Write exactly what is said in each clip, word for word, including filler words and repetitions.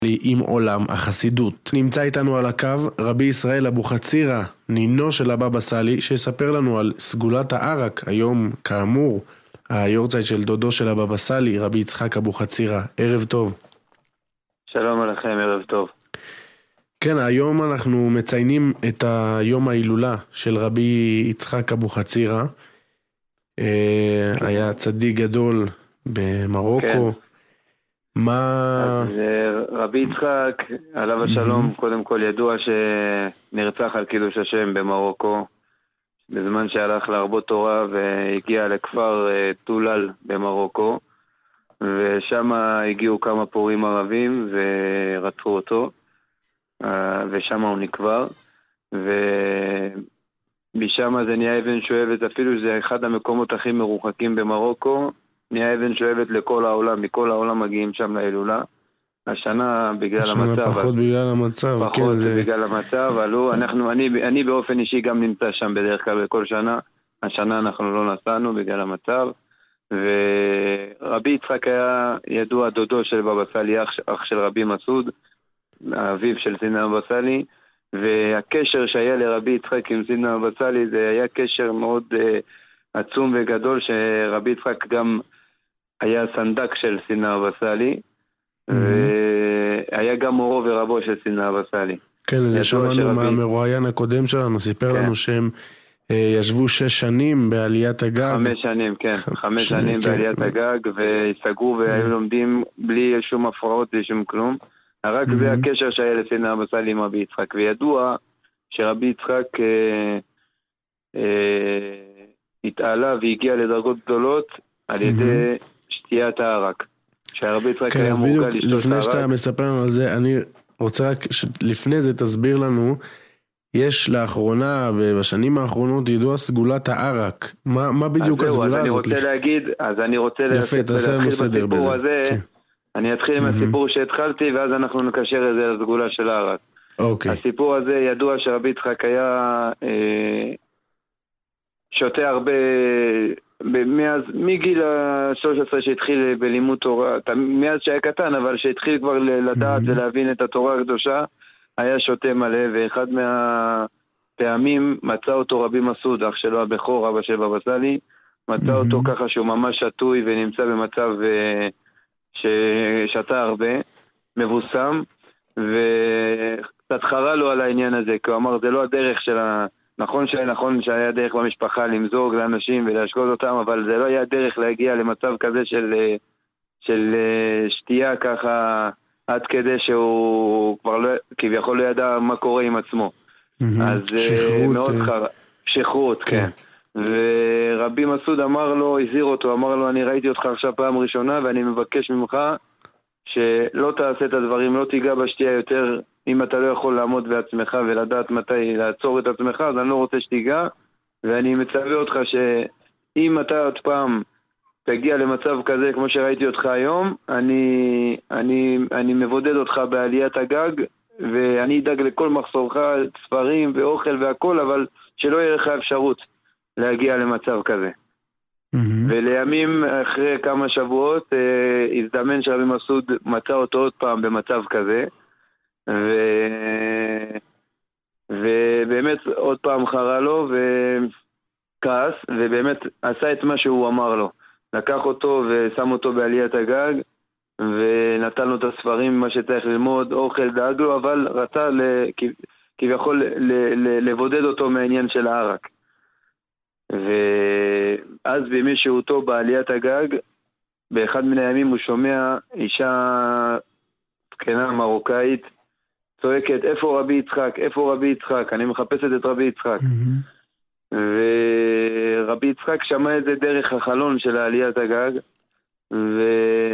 עם עולם החסידות. נמצא איתנו על הקו רבי ישראל אבוחצירא, נינו של הבבא סאלי, שיספר לנו על סגולת הערק. היום כאמור היורצייט של דודו של הבבא סאלי, רבי יצחק אבוחצירא. ערב טוב. שלום עליכם, ערב טוב. כן, היום אנחנו מציינים את היום ההילולה של רבי יצחק אבוחצירא. היה צדיק גדול במרוקו. כן. מה... אז רבי יצחק, עליו השלום, קודם כל ידוע שנרצח על קידוש השם במרוקו, בזמן שהלך להרבות תורה והגיע לכפר טולל במרוקו, ושם הגיעו כמה פורעים ערבים ורצחו אותו, ושם הוא נקבר, ומשם זה נהיה אבן שואבת, אפילו שזה אחד המקומות הכי מרוחקים במרוקו, נהיה אבן שואבת לכל העולם, מכל העולם מגיעים שם להילולה. השנה בגלל השנה המצב. השנה פחות בגלל המצב. פחות כן, זה... בגלל המצב, אבל אנחנו, אני, אני באופן אישי גם נמצא שם בדרך כלל בכל שנה. השנה אנחנו לא נסענו בגלל המצב. ורבי יצחק היה ידוע דודו של בבא סאלי, אח, אח של רבי מסעוד, האביב של סידנא בבא סאלי. והקשר שהיה לרבי יצחק עם סידנא בבא סאלי זה היה קשר מאוד uh, עצום וגדול, שרבי יצחק גם היה סנדק של סידנא בבא סאלי, והיה גם מורו ורבו של סידנא בבא סאלי. כן, שמענו מהמרואיין הקודם שלנו, סיפר לנו שהם ישבו שש שנים בעליית הגג. חמש שנים, כן, חמש שנים בעליית הגג, והסתגרו והיו לומדים בלי שום הפרעות, בלי שום כלום. רק זה הקשר שהיה לסידנא בבא סאלי עם רבי יצחק, וידוע שרבי יצחק התעלה והגיע לדרגות גדולות על ידי שתיית הערק. שהרבי יצחק היה מורגל לשתות הערק. לפני שאתה מספר לנו על זה, אני רוצה רק לפני זה תסביר לנו, יש לאחרונה ובשנים האחרונות ידוע סגולת הערק. מה, מה בדיוק הסגולה הזאת? אז אני רוצה להגיד, אז אני רוצה יפה, תעשה לנו סדר בזה. הזה, אני אתחיל עם הסיפור שהתחלתי, ואז אנחנו נקשר את זה לסגולה של הערק. אוקיי. הסיפור הזה ידוע שרבי יצחק היה אה, שותה הרבה, מאז, מגיל ה-שלוש עשרה שהתחיל בלימוד תורה, מאז שהיה קטן, אבל שהתחיל כבר לדעת ולהבין את התורה הקדושה, היה שותה מלא, ואחד מהטעמים מצא אותו רבי מסעוד, אח שלו הבכור, אבא של בבא סאלי, מצא אותו ככה שהוא ממש שטוי ונמצא במצב ששתה הרבה, מבוסם, וקצת חרה לו על העניין הזה, כי הוא אמר, זה לא הדרך של ה... נכון שהיה נכון שהיה דרך במשפחה למזוג לאנשים ולהשקות אותם, אבל זה לא היה דרך להגיע למצב כזה של, של שתייה ככה, עד כדי שהוא כבר לא, כביכול לא ידע מה קורה עם עצמו. אז שכרות. מאוד חר... שכרות, כן. ורבי מסעוד אמר לו, הזהיר אותו, אמר לו, אני ראיתי אותך עכשיו פעם ראשונה, ואני מבקש ממך שלא תעשה את הדברים, לא תיגע בשתייה יותר, אם אתה לא יכול לעמוד בעצמך ולדעת מתי לעצור את עצמך, אז אני לא רוצה שתיגע, ואני מצווה אותך שאם אתה עוד פעם תגיע למצב כזה כמו שראיתי אותך היום, אני, אני, אני מבודד אותך בעליית הגג, ואני אדאג לכל מחסורך, ספרים ואוכל והכל, אבל שלא יהיה לך אפשרות להגיע למצב כזה. Mm-hmm. ולימים אחרי כמה שבועות אה, הזדמן שרבי מסעוד מצא אותו עוד פעם במצב כזה, ו... ובאמת עוד פעם חרה לו וכעס, ובאמת עשה את מה שהוא אמר לו, לקח אותו ושם אותו בעליית הגג ונתן לו את הספרים, מה שצריך ללמוד, אוכל, דאג לו, אבל רצה כביכול לבודד אותו מהעניין של הערק. ואז בימי שהותו בעליית הגג, באחד מן הימים הוא שומע אישה זקנה מרוקאית צועקת, איפה רבי יצחק? איפה רבי יצחק? אני מחפשת את רבי יצחק. Mm-hmm. ורבי יצחק שמע את זה דרך החלון של העליית הגג, ו...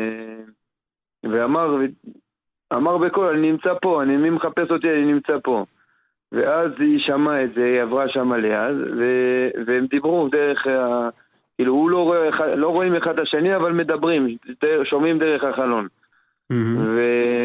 ואמר אמר בקול, אני נמצא פה, אני, מי מחפש אותי? אני נמצא פה. ואז היא שמעה את זה, היא עברה שם ליד, ו... והם דיברו דרך, ה... כאילו הוא לא, רואה... לא רואים אחד השני, אבל מדברים, שומעים דרך החלון. Mm-hmm. ו...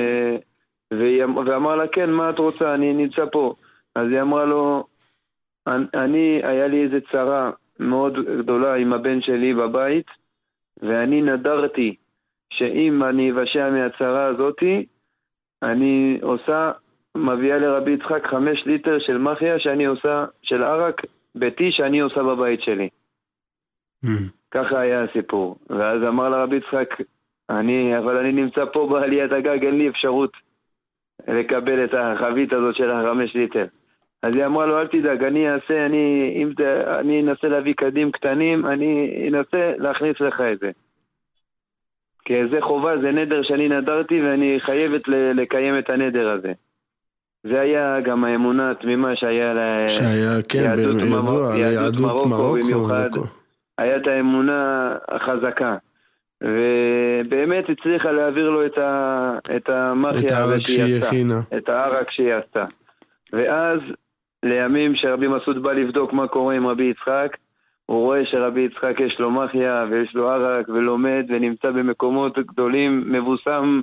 ואמר לה, כן, מה את רוצה? אני נמצא פה. אז היא אמרה לו, אני, היה לי איזה צרה מאוד גדולה עם הבן שלי בבית, ואני נדרתי שאם אני אבשע מהצרה הזאתי, אני עושה, מביאה לרבי יצחק חמש ליטר של מחיה שאני עושה, של ערק, ביתי שאני עושה בבית שלי. Mm. ככה היה הסיפור. ואז אמר לרבי יצחק, אני, אבל אני נמצא פה בעליית הגג, אין לי אפשרות לקבל את החבית הזאת של החמש ליטר. אז היא אמרה לו, אל תדאג, אני אעשה, אני, אם זה, אני אנסה להביא קדים קטנים, אני אנסה להכניס לך את זה. כי זה חובה, זה נדר שאני נדרתי, ואני חייבת לקיים את הנדר הזה. זה היה גם האמונה התמימה שהיה לה... שהיה, כן, בידוע, ליהדות מרוקו במיוחד. היה את האמונה החזקה. ובאמת הצליחה להעביר לו את, ה, את המחיה הזה שהיא עשתה. את הערק שהיא עשתה. ואז, לימים שרבי מסעוד בא לבדוק מה קורה עם רבי יצחק, הוא רואה שרבי יצחק יש לו מחיה ויש לו ערק ולומד ונמצא במקומות גדולים, מבוסם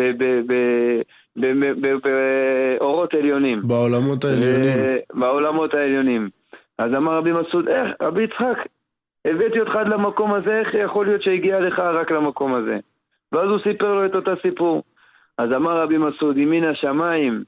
באורות עליונים. בעולמות העליונים. בעולמות העליונים. אז אמר רבי מסעוד, איך, רבי יצחק, הבאתי אותך עד למקום הזה, איך יכול להיות שהגיע לך רק למקום הזה? ואז הוא סיפר לו את אותה סיפור. אז אמר רבי מסעוד, אם מן השמיים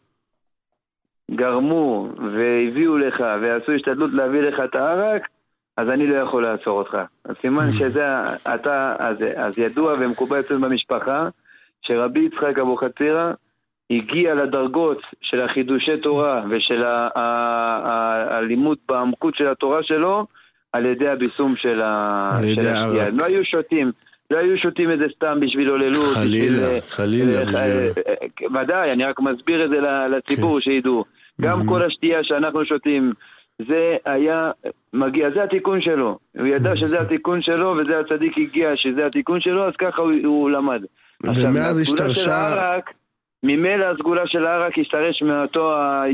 גרמו והביאו לך ועשו השתדלות להביא לך את הערק, אז אני לא יכול לעצור אותך. אז סימן שזה אתה, אז, אז ידוע ומקובל אצלנו במשפחה, שרבי יצחק אבוחצירא הגיע לדרגות של החידושי תורה ושל הלימוד בעמקות של התורה שלו, על ידי הביסום של השתייה. הם לא היו שותים, לא היו שותים את זה סתם בשביל הוללות. חלילה, חלילה. ודאי, אני רק מסביר את זה לציבור שידעו. גם כל השתייה שאנחנו שותים, זה היה מגיע, זה התיקון שלו. הוא ידע שזה התיקון שלו, וזה הצדיק הגיע שזה התיקון שלו, אז ככה הוא, הוא למד. ומאז השתרשה... ממילא הסגולה של הערק השתרש מאותו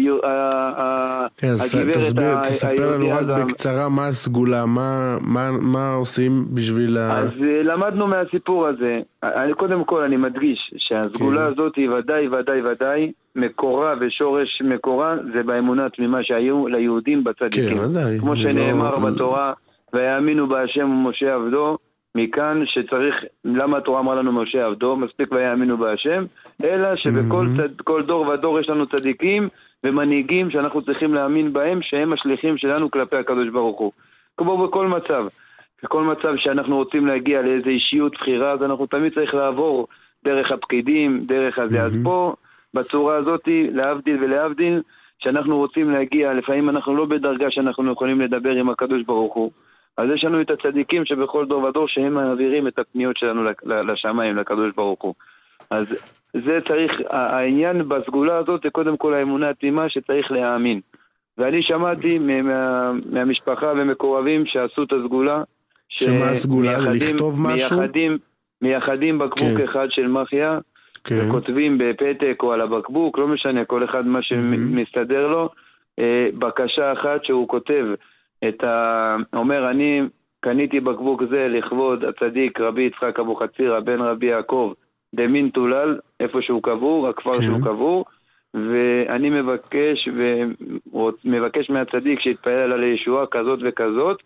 הגברת. תספר לנו רק בקצרה מה הסגולה, מה עושים בשביל ה... אז למדנו מהסיפור הזה. קודם כל אני מדגיש שהסגולה הזאת היא ודאי ודאי ודאי מקורה ושורש מקורה זה באמונה התמימה שהיו ליהודים בצדיקים. כמו שנאמר בתורה, ויאמינו בהשם ומשה עבדו. מכאן שצריך, למה התורה אמרה לנו משה עבדו, מספיק ויאמינו בהשם, אלא שבכל צד, כל דור ודור יש לנו צדיקים ומנהיגים שאנחנו צריכים להאמין בהם, שהם השליחים שלנו כלפי הקדוש ברוך הוא. כמו בכל מצב, בכל מצב שאנחנו רוצים להגיע לאיזו אישיות בחירה, אז אנחנו תמיד צריך לעבור דרך הפקידים, דרך הזה. אז פה, בצורה הזאת, להבדיל ולהבדיל, שאנחנו רוצים להגיע, לפעמים אנחנו לא בדרגה שאנחנו יכולים לדבר עם הקדוש ברוך הוא. אז יש לנו את הצדיקים שבכל דור ודור שהם מעבירים את הפניות שלנו לשמיים, לקדוש ברוך הוא. אז זה צריך, העניין בסגולה הזאת זה קודם כל האמונה התמימה שצריך להאמין. ואני שמעתי מה, מהמשפחה ומקורבים שעשו את הסגולה. שמה הסגולה? לכתוב משהו? מייחדים, מייחדים בקבוק כן. אחד של מחיה, כן. וכותבים בפתק או על הבקבוק, לא משנה, כל אחד מה שמסתדר לו, בקשה אחת שהוא כותב, את ה... אומר, אני קניתי בקבוק זה לכבוד הצדיק רבי יצחק אבוחצירא בן רבי יעקב דמין תולל, איפה שהוא קבור, הכפר שהוא קבור, ואני מבקש ומבקש מהצדיק שיתפעל על הישועה כזאת וכזאת,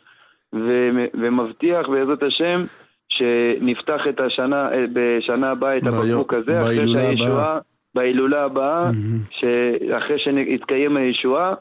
ומבטיח בעזרת השם שנפתח את השנה, בשנה הבאה את הבקבוק הזה, אחרי שהישועה, בהילולה הבאה, שאחרי שיתקיים הישועה,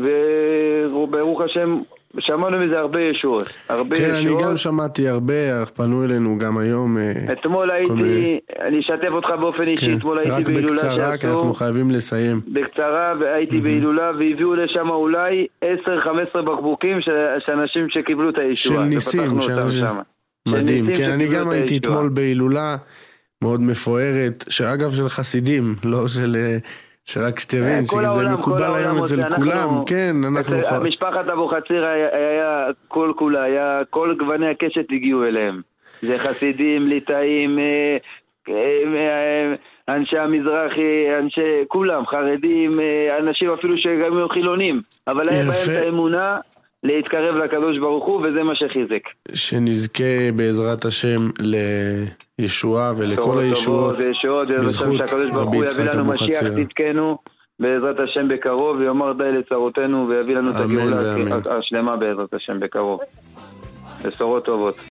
וברוך השם שמענו מזה הרבה ישועות. כן, אני גם שמעתי הרבה, פנו אלינו גם היום. אתמול הייתי, אני אשתף אותך באופן אישי, אתמול הייתי בהילולה שעשו. רק בקצרה, כי אנחנו חייבים לסיים. בקצרה, והייתי בהילולה, והביאו לשם אולי עשר חמש עשרה בקבוקים של אנשים שקיבלו את הישועה. של ניסים, מדהים. כן, אני גם הייתי אתמול בהילולה מאוד מפוארת, שאגב של חסידים, לא של... שרק שתבין, שזה מקובל היום אצל כולם, כן, אנחנו... משפחת אבוחצירא היה כל כולה, היה כל גווני הקשת הגיעו אליהם. זה חסידים, ליטאים, אנשי המזרחי, אנשי כולם, חרדים, אנשים אפילו שגם היו חילונים, אבל היה בהם את האמונה להתקרב לקדוש ברוך הוא, וזה מה שחיזק. שנזכה בעזרת השם לישועה ולכל הישועות, בזכות רבי יצחק אבוחצירא. תתקנו בעזרת השם בקרוב, ויאמר די לצרותינו, ויביא לנו את הגאולה השלמה בעזרת השם בקרוב. בשורות טובות.